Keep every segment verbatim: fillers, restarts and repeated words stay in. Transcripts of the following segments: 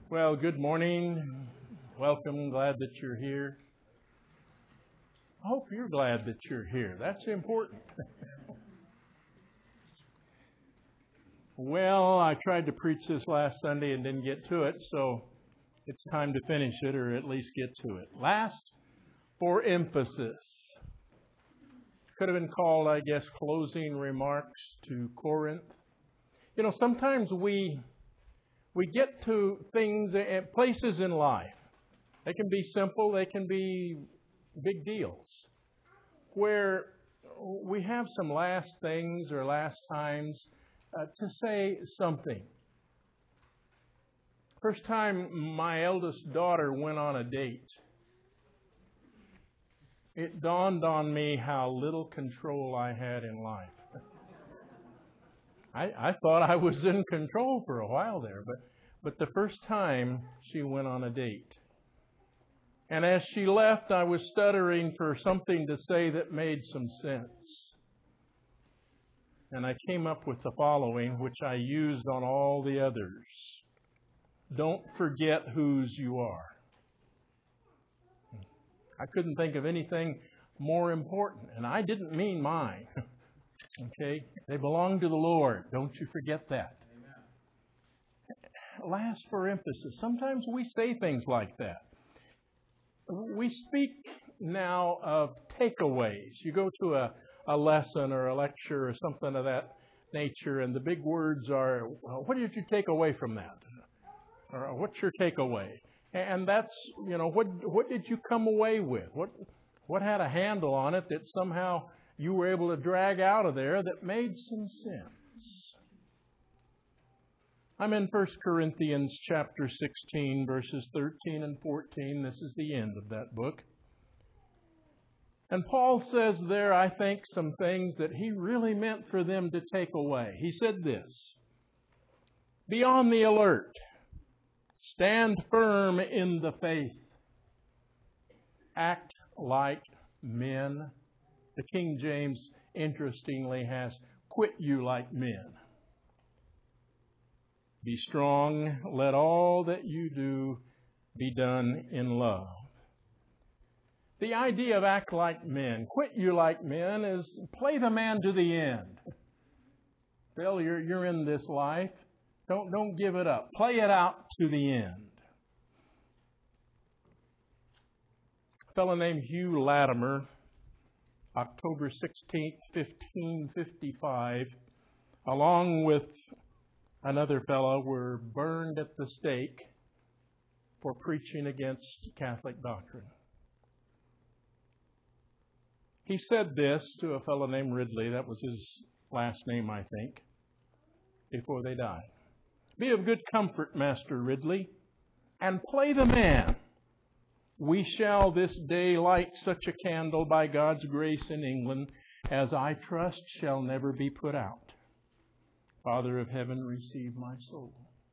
Well, good morning. Welcome. Glad that you're here. I hope you're glad that you're here. That's important. Well, I tried to preach this last Sunday and didn't get to it, so it's time to finish it or at least get to it. Last, for emphasis. Could have been called, I guess, closing remarks to Corinth. You know, sometimes we we get to things and places in life. They can be simple, they can be big deals, where we have some last things or last times uh, to say something. First time my eldest daughter went on a date, it dawned on me how little control I had in life. I, I thought I was in control for a while there, but, but the first time she went on a date. And as she left, I was stuttering for something to say that made some sense. And I came up with the following, which I used on all the others. Don't forget whose you are. I couldn't think of anything more important, and I didn't mean mine. Okay? They belong to the Lord. Don't you forget that. Amen. Last, for emphasis. Sometimes we say things like that. We speak now of takeaways. You go to a, a lesson or a lecture or something of that nature, and the big words are, well, what did you take away from that? Or what's your takeaway? And that's, you know, what what did you come away with? What what had a handle on it that somehow you were able to drag out of there that made some sense? I'm in First Corinthians chapter sixteen, verses thirteen and fourteen. This is the end of that book. And Paul says there, I think, some things that he really meant for them to take away. He said this: be on the alert. Stand firm in the faith. Act like men. The King James, interestingly, has quit you like men. Be strong. Let all that you do be done in love. The idea of act like men, quit you like men, is play the man to the end. Bill, you're, you're in this life. Don't, don't give it up. Play it out to the end. A fellow named Hugh Latimer, October sixteenth, fifteen fifty-five, along with another fellow, were burned at the stake for preaching against Catholic doctrine. He said this to a fellow named Ridley, that was his last name, I think, before they died. Be of good comfort, Master Ridley, and play the man. We shall this day light such a candle by God's grace in England as I trust shall never be put out. Father of heaven, receive my soul.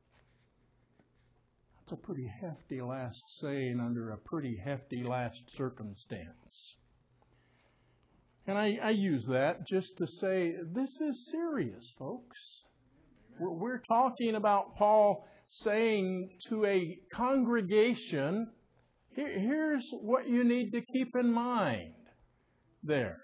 That's a pretty hefty last saying under a pretty hefty last circumstance. And I, I use that just to say this is serious, folks. We're talking about Paul saying to a congregation, Here, here's what you need to keep in mind there.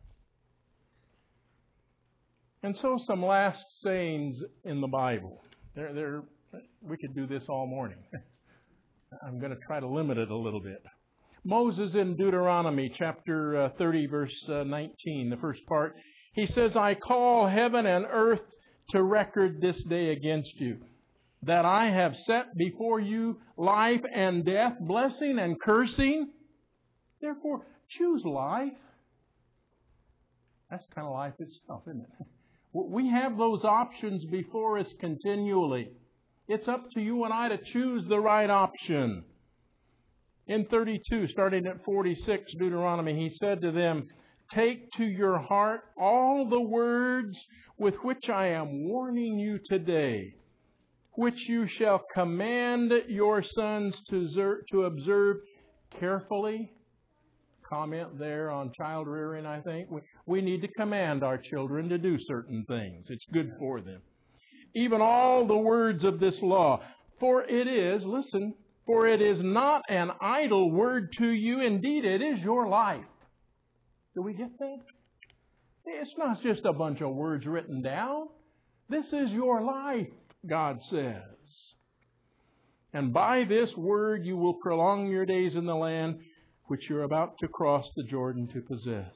And so some last sayings in the Bible. They're, they're, we could do this all morning. I'm going to try to limit it a little bit. Moses in Deuteronomy chapter uh, thirty, verse uh, nineteen, the first part, he says, I call heaven and earth to record this day against you, that I have set before you life and death, blessing and cursing. Therefore, choose life. That's kind of life itself, isn't it? We have those options before us continually. It's up to you and I to choose the right option. In thirty-two, starting at forty-six, Deuteronomy, he said to them, take to your heart all the words with which I am warning you today, which you shall command your sons to observe carefully. Comment there on child rearing, I think. We need to command our children to do certain things. It's good for them. Even all the words of this law. For it is, listen, for it is not an idle word to you. Indeed, it is your life. Do we get that? It's not just a bunch of words written down. This is your life, God says. And by this word you will prolong your days in the land which you're about to cross the Jordan to possess.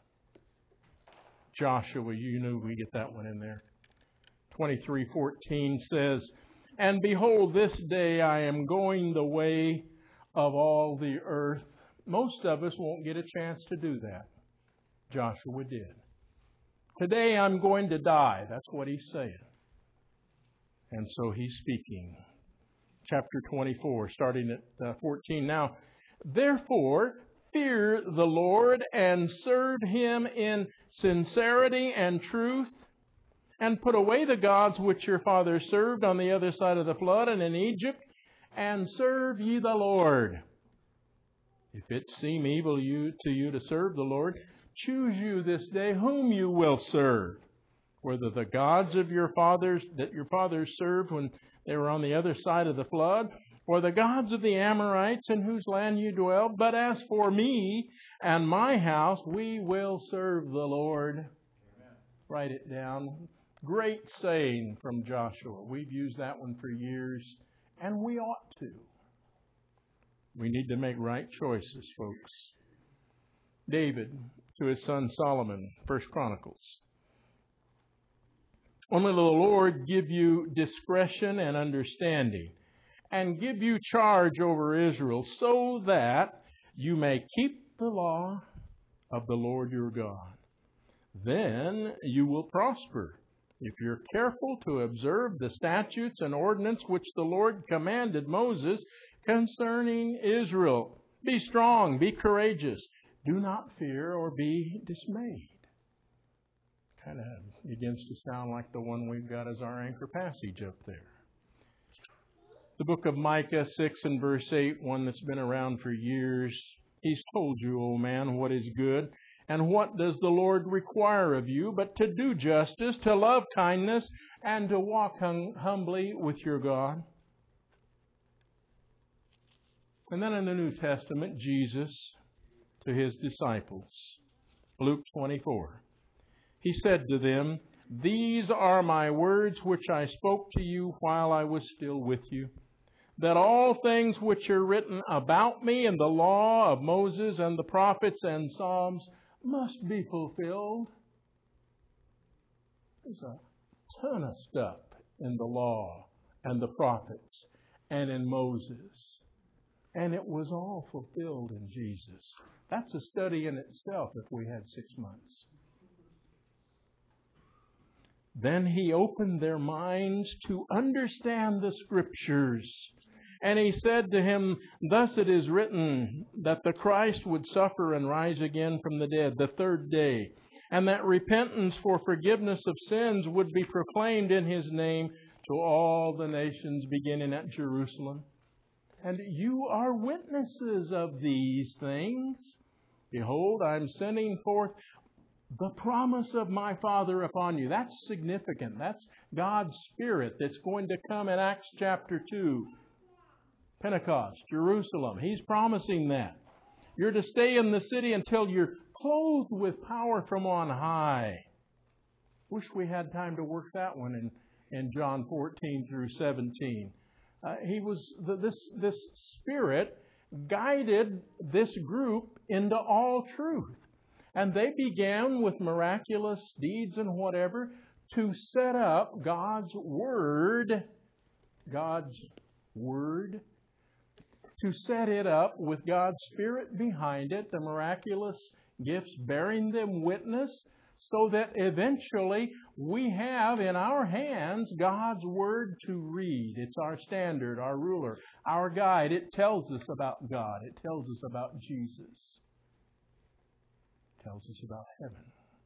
Joshua, you knew we get that one in there. twenty-three fourteen says, And behold, this day I am going the way of all the earth. Most of us won't get a chance to do that. Joshua did. Today I'm going to die. That's what he's saying. And so he's speaking. Chapter twenty-four, starting at uh, fourteen. Now, therefore, fear the Lord and serve Him in sincerity and truth, and put away the gods which your fathers served on the other side of the flood and in Egypt, and serve ye the Lord. If it seem evil you, to you to serve the Lord, choose you this day whom you will serve, whether the gods of your fathers that your fathers served when they were on the other side of the flood, or the gods of the Amorites in whose land you dwell. But as for me and my house, we will serve the Lord. Amen. Write it down. Great saying from Joshua. We've used that one for years, and we ought to. We need to make right choices, folks. David to his son Solomon, First Chronicles. Only the Lord give you discretion and understanding, and give you charge over Israel, so that you may keep the law of the Lord your God. Then you will prosper, if you're careful to observe the statutes and ordinance which the Lord commanded Moses concerning Israel. Be strong, be courageous. Do not fear or be dismayed. Kind of begins to sound like the one we've got as our anchor passage up there. The book of Micah six and verse eight, one that's been around for years. He's told you, O man, what is good, and what does the Lord require of you, but to do justice, to love kindness, and to walk hum- humbly with your God. And then in the New Testament, Jesus to His disciples. Luke twenty-four. He said to them, These are my words which I spoke to you while I was still with you, that all things which are written about me in the law of Moses and the prophets and Psalms must be fulfilled. There's a ton of stuff in the law and the prophets and in Moses. And it was all fulfilled in Jesus. That's a study in itself if we had six months. Then He opened their minds to understand the Scriptures. And He said to him, Thus it is written, that the Christ would suffer and rise again from the dead the third day, and that repentance for forgiveness of sins would be proclaimed in His name to all the nations, beginning at Jerusalem. And you are witnesses of these things. Behold, I am sending forth the promise of my Father upon you. That's significant. That's God's Spirit that's going to come in Acts chapter two. Pentecost, Jerusalem. He's promising that. You're to stay in the city until you're clothed with power from on high. Wish we had time to work that one in, in John fourteen through seventeen. Uh, he was this this Spirit guided this group into all truth. And they began with miraculous deeds and whatever to set up God's Word, God's Word, to set it up with God's Spirit behind it, the miraculous gifts bearing them witness, so that eventually we have in our hands God's Word to read. It's our standard, our ruler, our guide. It tells us about God. It tells us about Jesus. It tells us about heaven.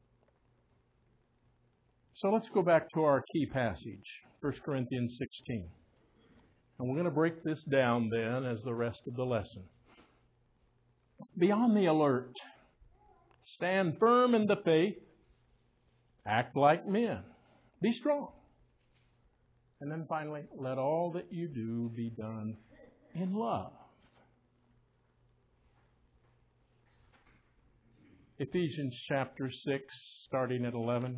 So let's go back to our key passage, First Corinthians sixteen. And we're going to break this down then as the rest of the lesson. Be on the alert. Stand firm in the faith. Act like men. Be strong. And then finally, let all that you do be done in love. Ephesians chapter six, starting at eleven.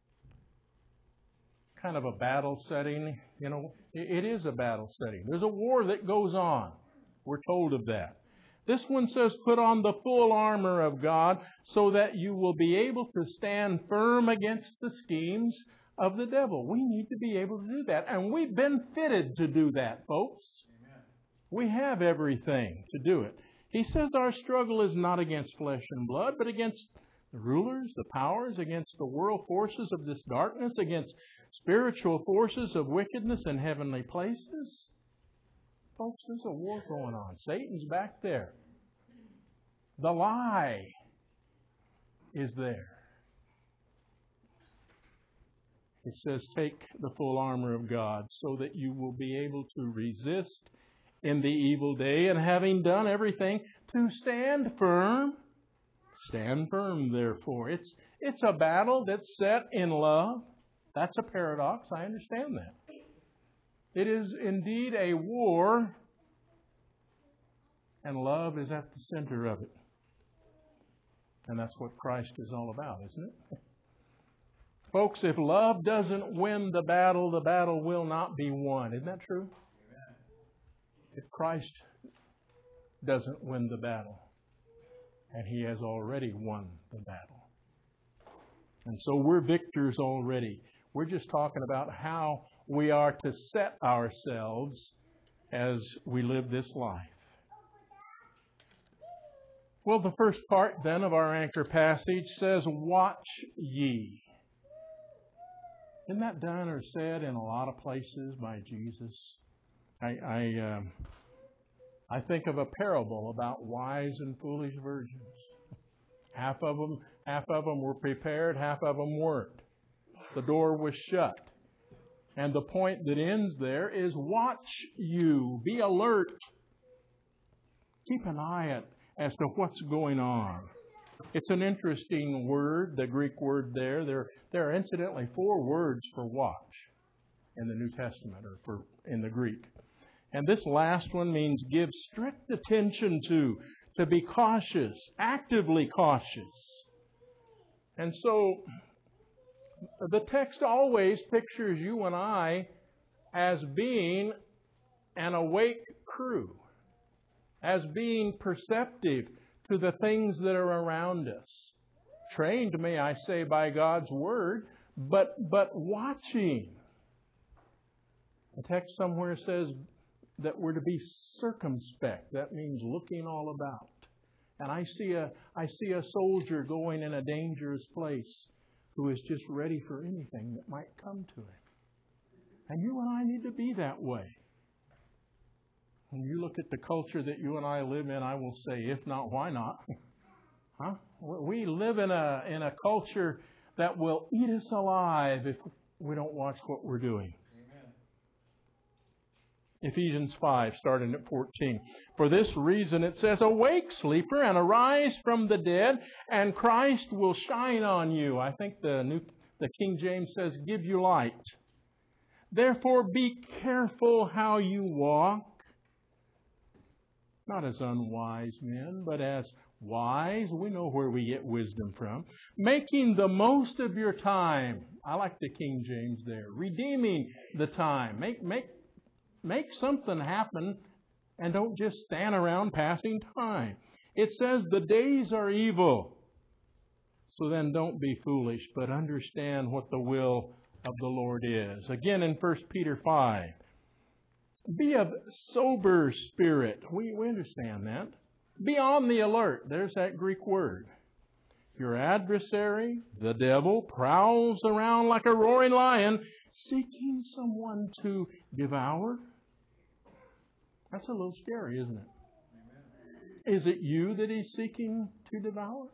Kind of a battle setting. You know, it is a battle setting. There's a war that goes on. We're told of that. This one says, put on the full armor of God so that you will be able to stand firm against the schemes of the devil. We need to be able to do that. And we've been fitted to do that, folks. Amen. We have everything to do it. He says our struggle is not against flesh and blood, but against the rulers, the powers, against the world forces of this darkness, against spiritual forces of wickedness in heavenly places. Folks, there's a war going on. Satan's back there. The lie is there. It says, take the full armor of God so that you will be able to resist in the evil day, and having done everything, to stand firm. Stand firm, therefore. It's, it's a battle that's set in love. That's a paradox. I understand that. It is indeed a war, and love is at the center of it. And that's what Christ is all about, isn't it? Folks, if love doesn't win the battle, the battle will not be won. Isn't that true? Amen. If Christ doesn't win the battle, and He has already won the battle. And so we're victors already. We're just talking about how we are to set ourselves as we live this life. Well, the first part then of our anchor passage says, watch ye. Isn't that done or said in a lot of places by Jesus? I I, um, I think of a parable about wise and foolish virgins. Half of them, half of them were prepared, half of them weren't. The door was shut. And the point that ends there is watch you. Be alert. Keep an eye out as to what's going on. It's an interesting word, the Greek word there. There, there are incidentally four words for watch in the New Testament, or for in the Greek. And this last one means give strict attention to, to be cautious, actively cautious. And so the text always pictures you and I as being an awake crew, as being perceptive to the things that are around us. Trained, may I say, by God's Word, but, but watching. The text somewhere says that we're to be circumspect. That means looking all about. And I see a, I see a soldier going in a dangerous place who is just ready for anything that might come to him. And you and I need to be that way. When you look at the culture that you and I live in, I will say, if not, why not? Huh? We live in a in a culture that will eat us alive if we don't watch what we're doing. Amen. Ephesians five, starting at fourteen. For this reason it says, awake, sleeper, and arise from the dead, and Christ will shine on you. I think the new the King James says, give you light. Therefore be careful how you walk. Not as unwise men, but as wise. We know where we get wisdom from. Making the most of your time. I like the King James there. Redeeming the time. Make, make, make something happen and don't just stand around passing time. It says the days are evil. So then don't be foolish, but understand what the will of the Lord is. Again in First Peter five. Be of sober spirit. We, we understand that. Be on the alert. There's that Greek word. Your adversary, the devil, prowls around like a roaring lion, seeking someone to devour. That's a little scary, isn't it? Amen. Is it you that he's seeking to devour?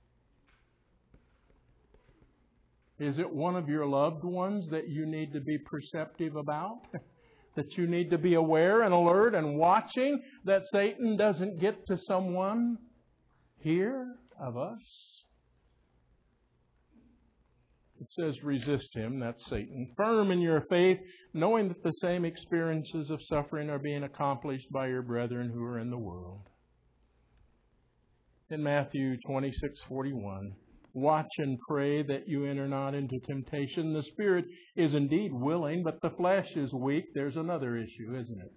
Is it one of your loved ones that you need to be perceptive about? That you need to be aware and alert and watching that Satan doesn't get to someone here of us? It says resist him, that's Satan. Firm in your faith, knowing that the same experiences of suffering are being accomplished by your brethren who are in the world. In Matthew twenty-six forty-one, watch and pray that you enter not into temptation. The spirit is indeed willing, but the flesh is weak. There's another issue, isn't it?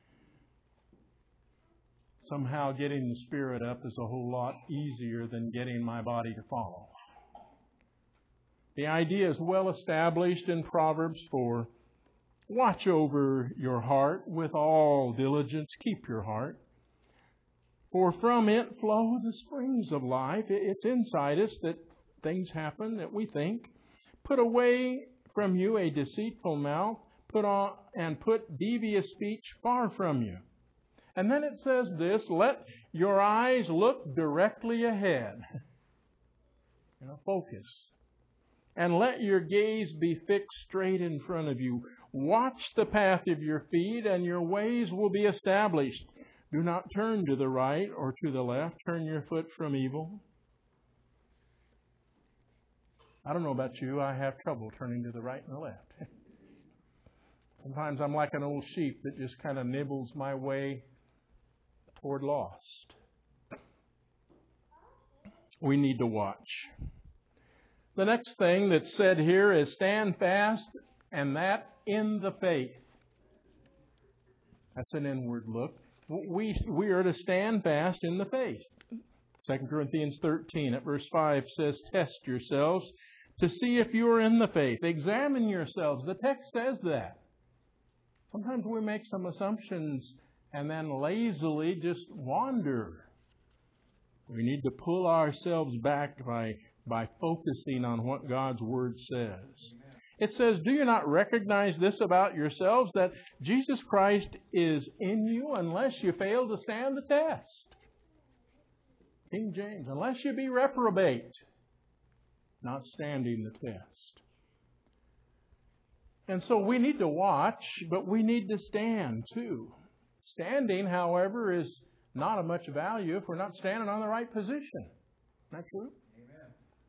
Somehow getting the spirit up is a whole lot easier than getting my body to follow. The idea is well established in Proverbs four. Watch over your heart with all diligence. Keep your heart. For from it flow the springs of life. It's inside us that things happen that we think. Put away from you a deceitful mouth, put on and put devious speech far from you. And then it says this, let your eyes look directly ahead. You know, focus. And let your gaze be fixed straight in front of you. Watch the path of your feet, and your ways will be established. Do not turn to the right or to the left. Turn your foot from evil. I don't know about you. I have trouble turning to the right and the left. Sometimes I'm like an old sheep that just kind of nibbles my way toward lost. We need to watch. The next thing that's said here is stand fast, and that in the faith. That's an inward look. We, we are to stand fast in the faith. Second Corinthians thirteen at verse five says, test yourselves to see if you are in the faith. Examine yourselves. The text says that. Sometimes we make some assumptions and then lazily just wander. We need to pull ourselves back by, by focusing on what God's Word says. Amen. It says, do you not recognize this about yourselves, that Jesus Christ is in you unless you fail to stand the test? King James, unless you be reprobate, not standing the test. And so we need to watch, but we need to stand too. Standing, however, is not of much value if we're not standing on the right position. Isn't that true? Amen.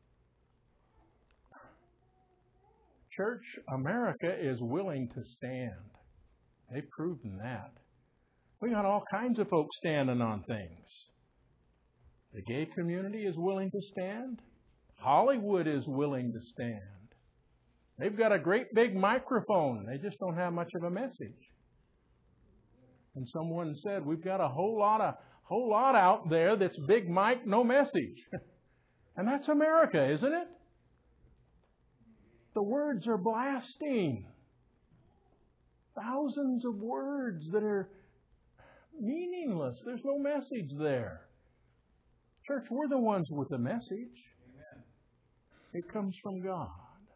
Church, America is willing to stand. They've proven that. We got all kinds of folks standing on things. The gay community is willing to stand. Hollywood is willing to stand. They've got a great big microphone. They just don't have much of a message. And someone said, we've got a whole lot of whole lot out there that's big mic, no message. And that's America, isn't it? The words are blasting. Thousands of words that are meaningless. There's no message there. Church, we're the ones with the message. Amen. It comes from God.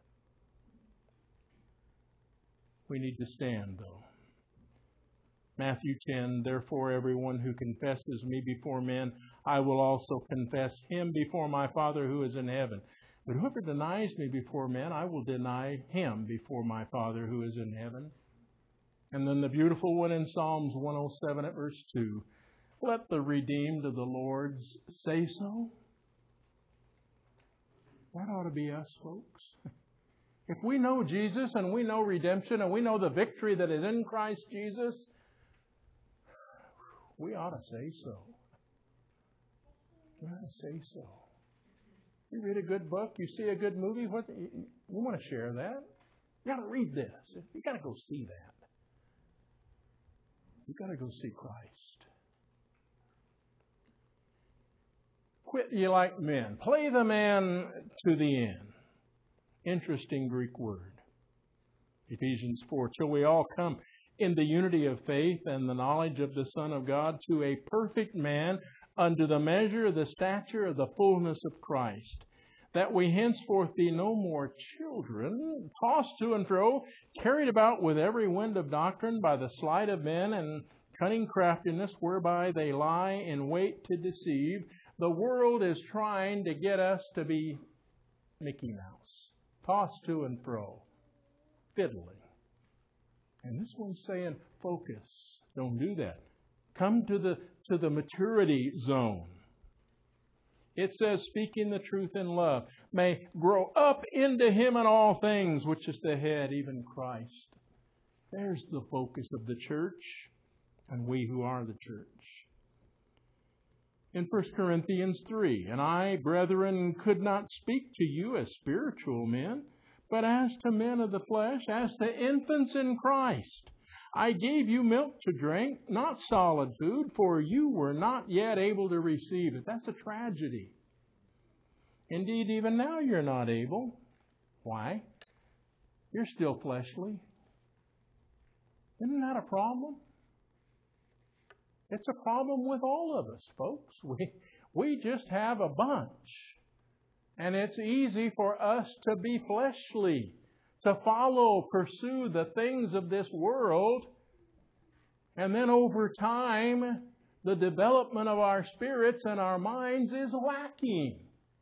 We need to stand, though. Matthew ten, therefore everyone who confesses me before men, I will also confess him before my Father who is in heaven. But whoever denies me before men, I will deny him before my Father who is in heaven. And then the beautiful one in Psalms one oh seven at verse two, let the redeemed of the Lord say so. That ought to be us, folks. If we know Jesus and we know redemption and we know the victory that is in Christ Jesus, we ought to say so. We ought to say so. You read a good book, you see a good movie, what you, you want to share that. You got to read this. You got to go see that. You got to go see Christ. Quit ye like men. Play the man to the end. Interesting Greek word. Ephesians four. Till we all come in the unity of faith and the knowledge of the Son of God, to a perfect man, unto the measure of the stature of the fullness of Christ, that we henceforth be no more children, tossed to and fro, carried about with every wind of doctrine by the sleight of men and cunning craftiness, whereby they lie in wait to deceive. The world is trying to get us to be Mickey Mouse, tossed to and fro, fiddling. And this one's saying, focus. Don't do that. Come to the to the maturity zone. It says, speaking the truth in love, may grow up into Him in all things, which is the head, even Christ. There's the focus of the church, and we who are the church. In First Corinthians three, and I, brethren, could not speak to you as spiritual men, but as to men of the flesh, as to infants in Christ. I gave you milk to drink, not solid food, for you were not yet able to receive it. That's a tragedy. Indeed, even now you're not able. Why? You're still fleshly. Isn't that a problem? It's a problem with all of us, folks. We, we just have a bunch. And it's easy for us to be fleshly, to follow, pursue the things of this world. And then over time, the development of our spirits and our minds is lacking.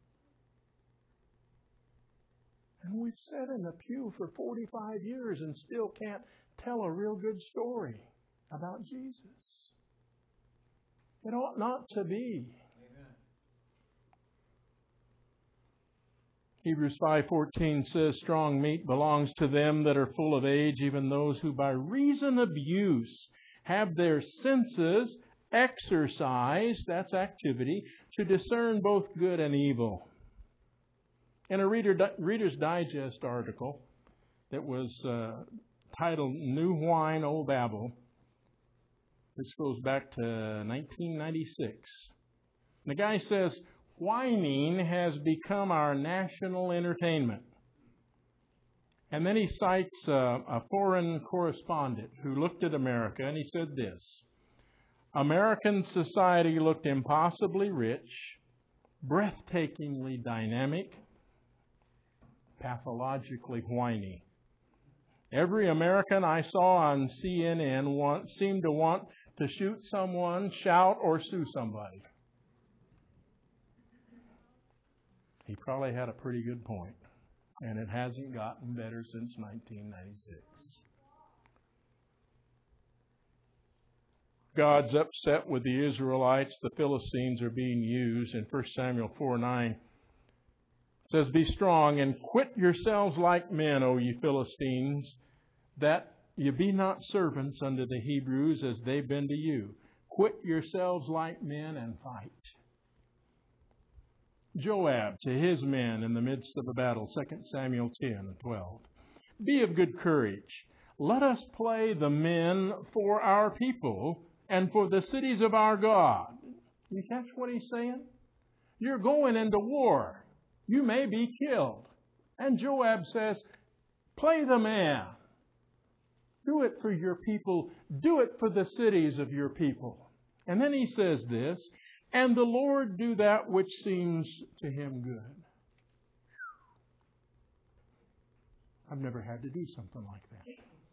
And we've sat in the pew for forty-five years and still can't tell a real good story about Jesus. It ought not to be. Amen. Hebrews five fourteen says, strong meat belongs to them that are full of age, even those who by reason of use have their senses exercised, that's activity, to discern both good and evil. In a Reader, Reader's Digest article that was uh, titled New Wine, Old Babble, this goes back to nineteen ninety-six. The guy says, whining has become our national entertainment. And then he cites uh, a foreign correspondent who looked at America, and he said this: American society looked impossibly rich, breathtakingly dynamic, pathologically whiny. Every American I saw on C N N want, seemed to want to shoot someone, shout, or sue somebody. He probably had a pretty good point, and it hasn't gotten better since nineteen ninety-six. God's upset with the Israelites. The Philistines are being used. In First Samuel four nine, it says, be strong and quit yourselves like men, O ye Philistines, that ye be not servants unto the Hebrews as they've been to you. Quit yourselves like men and fight. Joab to his men in the midst of the battle, Second Samuel ten and twelve. Be of good courage. Let us play the men for our people and for the cities of our God. You catch what he's saying? You're going into war. You may be killed. And Joab says, play the man. Do it for your people. Do it for the cities of your people. And then he says this, and the Lord do that which seems to him good. I've never had to do something like that.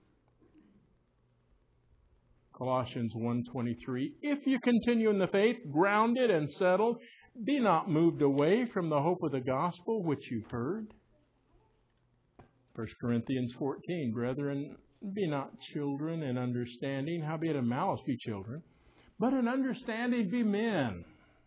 Colossians one twenty-three, if you continue in the faith, grounded and settled, be not moved away from the hope of the gospel which you've heard. First Corinthians fourteen, brethren, be not children in understanding, howbeit in malice be children, but in understanding be men.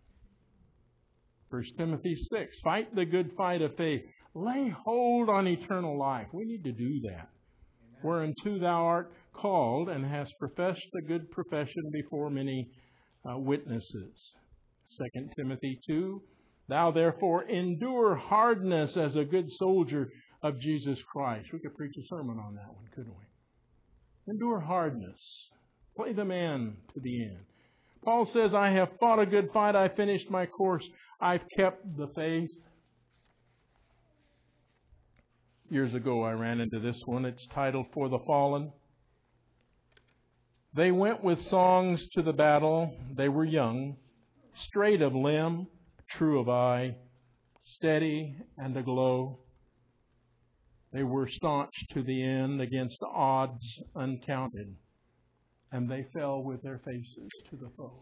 First Timothy six, fight the good fight of faith. Lay hold on eternal life. We need to do that. Amen. Whereunto thou art called and hast professed the good profession before many uh, witnesses. Second Timothy two, thou therefore endure hardness as a good soldier of Jesus Christ. We could preach a sermon on that one, couldn't we? Endure hardness. Play the man to the end. Paul says, I have fought a good fight. I finished my course. I've kept the faith. Years ago, I ran into this one. It's titled For the Fallen. They went with songs to the battle. They were young, straight of limb, true of eye, steady and aglow. They were staunch to the end against odds uncounted, and they fell with their faces to the foe.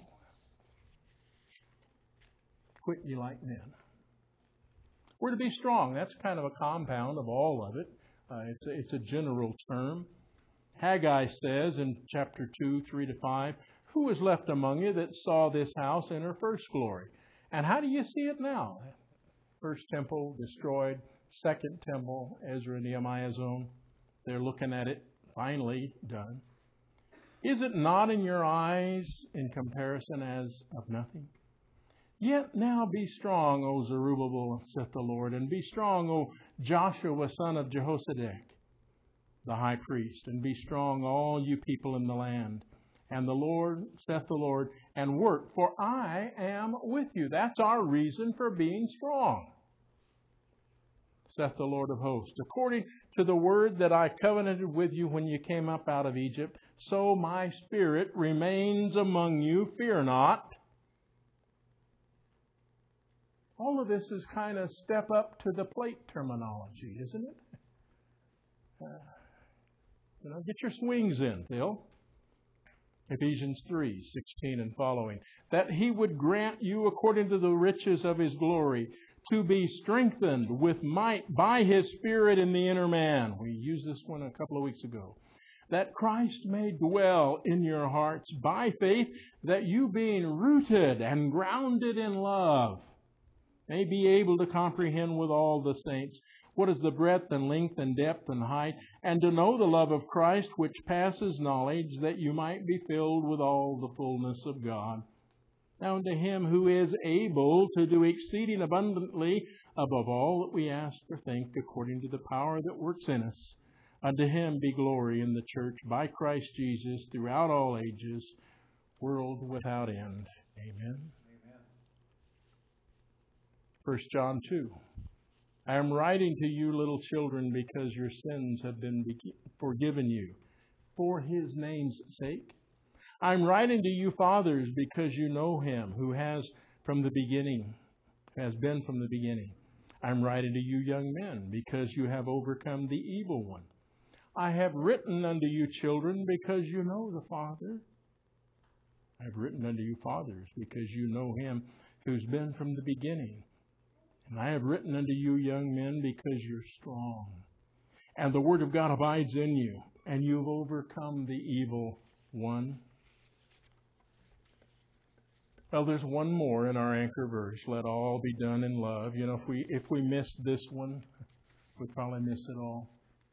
Quit ye like men. We're to be strong. That's kind of a compound of all of it. Uh, it's, a, it's a general term. Haggai says in chapter two, three to five, who was left among you that saw this house in her first glory? And how do you see it now? First temple destroyed, second temple, Ezra and Nehemiah's own. They're looking at it finally done. Is it not in your eyes in comparison as of nothing? Yet now be strong, O Zerubbabel, saith the Lord, and be strong, O Joshua, son of Jehozadak, the high priest, and be strong, all you people in the land. And the Lord, saith the Lord, and work, for I am with you. That's our reason for being strong, saith the Lord of hosts. According to the word that I covenanted with you when you came up out of Egypt, so my spirit remains among you. Fear not. All of this is kind of step up to the plate terminology, isn't it? Uh, you know, get your swings in, Phil. Ephesians three, sixteen and following. That He would grant you, according to the riches of His glory, to be strengthened with might by His Spirit in the inner man. We used this one a couple of weeks ago. That Christ may dwell in your hearts by faith, that you being rooted and grounded in love, may be able to comprehend with all the saints what is the breadth and length and depth and height, and to know the love of Christ which passes knowledge, that you might be filled with all the fullness of God. Now unto Him who is able to do exceeding abundantly above all that we ask or think, according to the power that works in us, unto Him be glory in the church by Christ Jesus throughout all ages, world without end. Amen. First John two. I am writing to you, little children, because your sins have been forgiven you for His name's sake. I am writing to you, fathers, because you know Him who has from the beginning, has been from the beginning. I am writing to you, young men, because you have overcome the evil one. I have written unto you, children, because you know the Father. I have written unto you, fathers, because you know Him who's been from the beginning. And I have written unto you, young men, because you're strong. And the Word of God abides in you, and you've overcome the evil one. Well, there's one more in our anchor verse. Let all be done in love. You know, if we if we missed this one, we'd probably miss it all.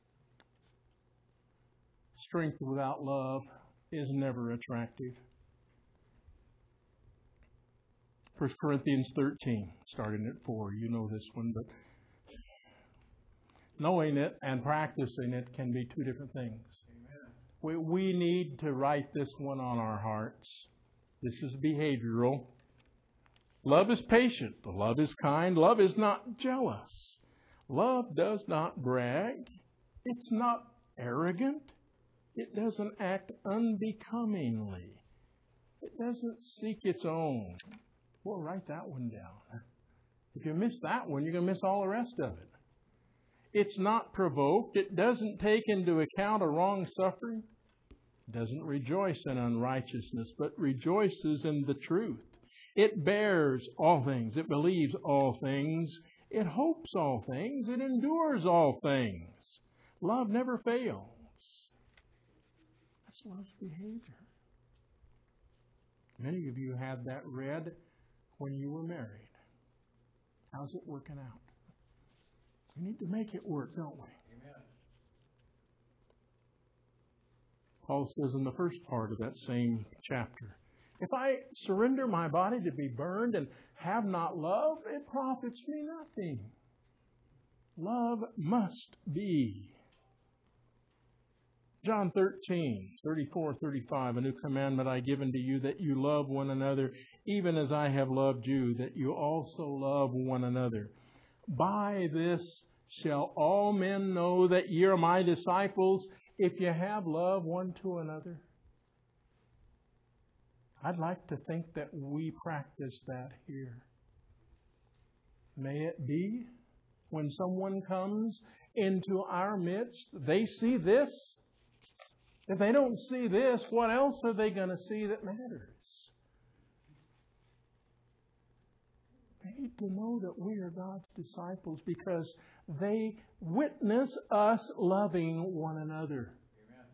Strength without love is never attractive. First Corinthians thirteen, starting at four. You know this one, but knowing it and practicing it can be two different things. Amen. We, we need to write this one on our hearts. This is behavioral. Love is patient. Love is kind. Love is not jealous. Love does not brag. It's not arrogant. It doesn't act unbecomingly. It doesn't seek its own. Well, write that one down. If you miss that one, you're going to miss all the rest of it. It's not provoked. It doesn't take into account a wrong suffering. It doesn't rejoice in unrighteousness, but rejoices in the truth. It bears all things. It believes all things. It hopes all things. It endures all things. Love never fails. That's love's behavior. Many of you had that read when you were married. How's it working out? We need to make it work, don't we? Amen. Paul says in the first part of that same chapter, if I surrender my body to be burned and have not love, it profits me nothing. Love must be. John thirteen, thirty-four, thirty-five, a new commandment I give unto you, that you love one another, even as I have loved you, that you also love one another. By this shall all men know that ye are my disciples, if you have love one to another. I'd like to think that we practice that here. May it be when someone comes into our midst, they see this. If they don't see this, what else are they going to see that matters? They need to know that we are God's disciples because they witness us loving one another. Amen.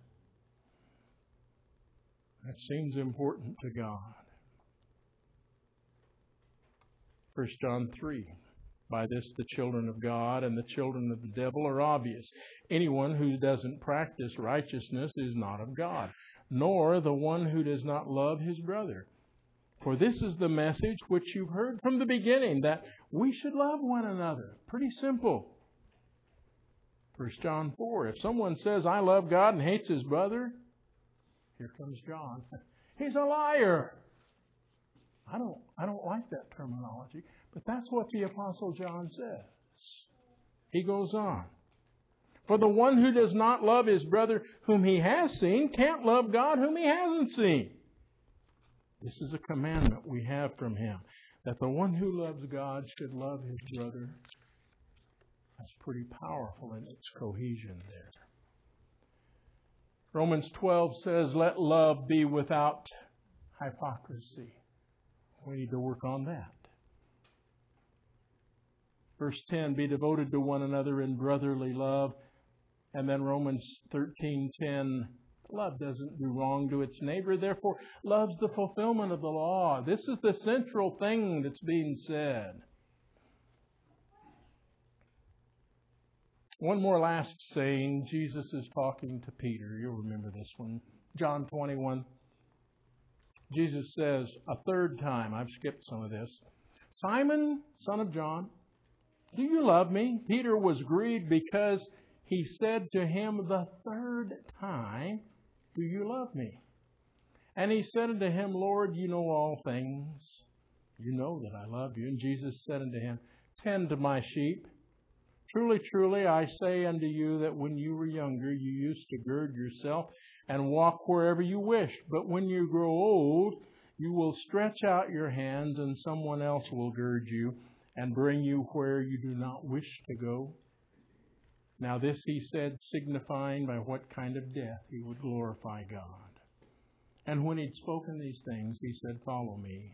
That seems important to God. First John three. By this the children of God and the children of the devil are obvious. Anyone who doesn't practice righteousness is not of God, nor the one who does not love his brother. For this is the message which you've heard from the beginning, that we should love one another. Pretty simple. First John four. If someone says, I love God and hates his brother, here comes John. He's a liar. I don't, I don't like that terminology, but that's what the Apostle John says. He goes on. For the one who does not love his brother whom he has seen can't love God whom he hasn't seen. This is a commandment we have from him, that the one who loves God should love his brother. That's pretty powerful in its cohesion there. Romans twelve says, let love be without hypocrisy. We need to work on that. Verse ten, be devoted to one another in brotherly love. And then Romans thirteen ten, love doesn't do wrong to its neighbor, therefore love's the fulfillment of the law. This is the central thing that's being said. One more last saying. Jesus is talking to Peter. You'll remember this one. John twenty-one. Jesus says a third time, I've skipped some of this, Simon, son of John, do you love me? Peter was grieved because he said to him the third time, do you love me? And he said unto him, Lord, you know all things. You know that I love you. And Jesus said unto him, tend to my sheep. Truly, truly, I say unto you that when you were younger, you used to gird yourself and walk wherever you wished. But when you grow old, you will stretch out your hands, and someone else will gird you and bring you where you do not wish to go. Now this he said, signifying by what kind of death he would glorify God. And when he'd spoken these things, he said, follow me.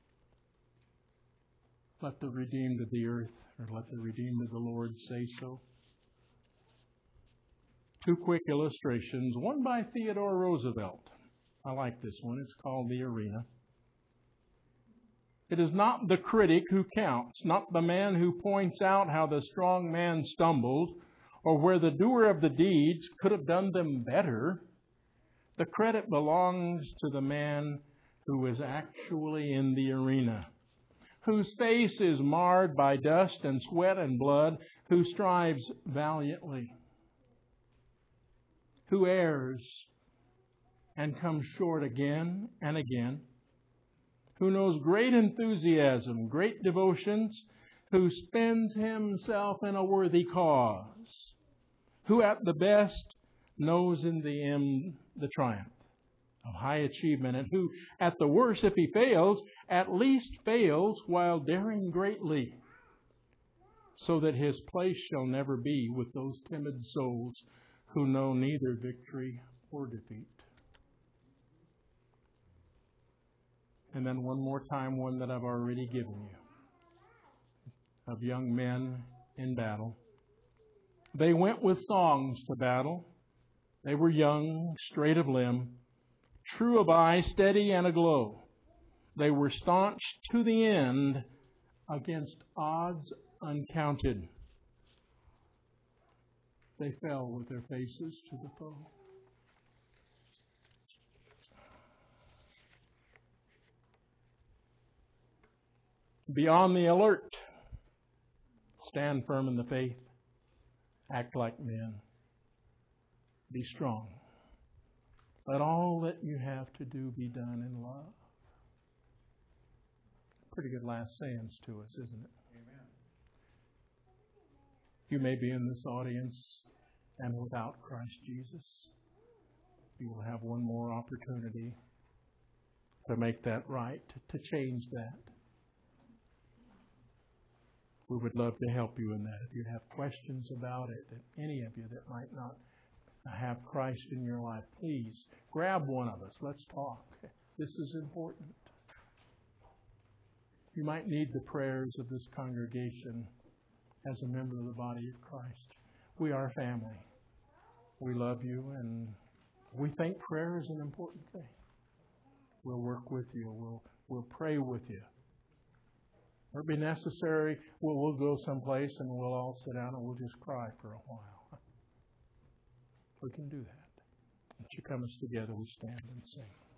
Let the redeemed of the earth, or let the redeemed of the Lord say so. Two quick illustrations, one by Theodore Roosevelt. I like this one. It's called The Arena. It is not the critic who counts, not the man who points out how the strong man stumbled, or where the doer of the deeds could have done them better. The credit belongs to the man who is actually in the arena, whose face is marred by dust and sweat and blood, who strives valiantly, who errs and comes short again and again, who knows great enthusiasm, great devotions, who spends himself in a worthy cause, who at the best knows in the end the triumph of high achievement, and who at the worst, if he fails, at least fails while daring greatly, so that his place shall never be with those timid souls who know neither victory or defeat. And then one more time, one that I've already given you, of young men in battle. They went with songs to battle. They were young, straight of limb, true of eye, steady and aglow. They were staunch to the end against odds uncounted. They fell with their faces to the foe. Be on the alert. Stand firm in the faith. Act like men. Be strong. Let all that you have to do be done in love. Pretty good last sayings to us, isn't it? Amen. You may be in this audience and without Christ Jesus. You will have one more opportunity to make that right, to change that. We would love to help you in that. If you have questions about it, and any of you that might not have Christ in your life, please grab one of us. Let's talk. This is important. You might need the prayers of this congregation as a member of the body of Christ. We are family. We love you, and we think prayer is an important thing. We'll work with you. We'll, we'll pray with you. Or it be necessary, we'll, we'll go someplace and we'll all sit down and we'll just cry for a while. We can do that. Won't you come us together, we stand and sing.